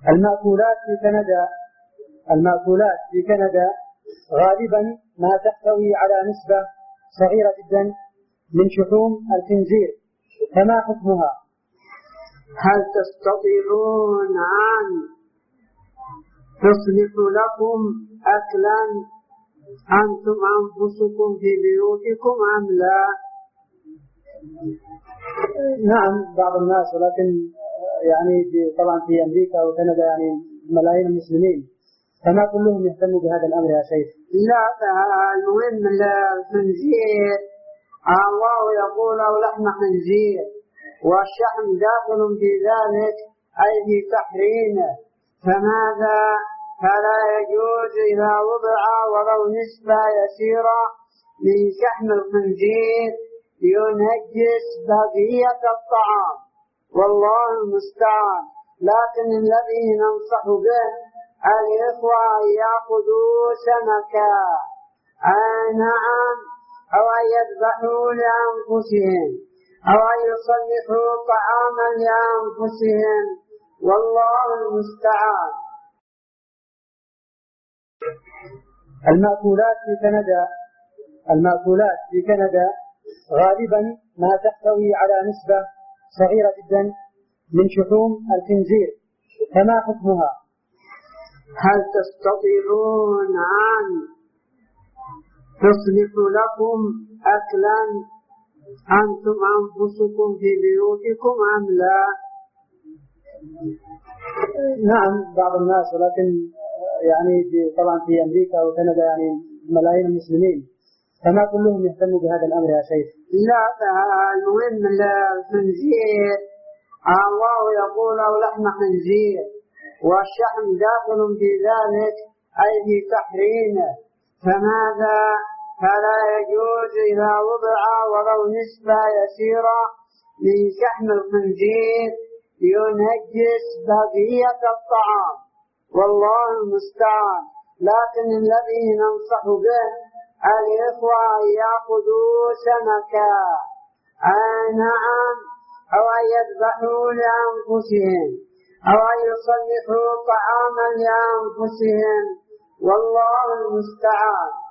المأكولات في كندا غالبا ما تحتوي على نسبة صغيرة جدا من شحوم الخنزير، فما حكمها؟ هل تستطيعون أن تصلحوا لكم أكلا أنتم أنفسكم في بيوتكم أم لا؟ نعم بعض الناس، ولكن يعني طبعا في أمريكا وكندا يعني ملايين المسلمين، فما كلهم يهتموا بهذا الأمر يا شيخ. لا، المهم الخنزير الله يقول أو لحم خنزير، والشحم داخل في ذلك أي في تحريمه، فماذا؟ فلا يجوز إذا وضع ولو نسبة يسيرة من شحم الخنزير ينجس بقية الطعام، والله المستعان. لكن الذي ننصح به الإخوة يأخذوا سمكا نعم، أو أن يذبحوا لأنفسهم، أو أن يصلحوا طعاما لأنفسهم، والله المستعان. المأكولات في كندا غالبا ما تحتوي على نسبة صغيرة جدا من شحوم الخنزير، فما حكمها؟ هل تستطيعون أن تصلحوا لكم أكلا أنتم أنفسكم في بيوتكم أم لا؟ نعم بعض الناس، ولكن يعني طبعا في أمريكا وكندا يعني ملايين المسلمين، فما كلهم يهتموا بهذا الأمر يا شيخ. لا، المهم الخنزير الله يقول أو لحم خنزير، والشحم داخل في ذلك أي في تحريمه، فماذا؟ فلا يجوز إذا وضع ولو نسبة يسيرة من شحم الخنزير ينجس بقية الطعام، والله المستعان. لكن الذي ننصح به الإخوة يأخذوا سمكا نعم، أو أن يذبحوا لأنفسهم، أو أن يصلحوا طعاما لأنفسهم، والله المستعان.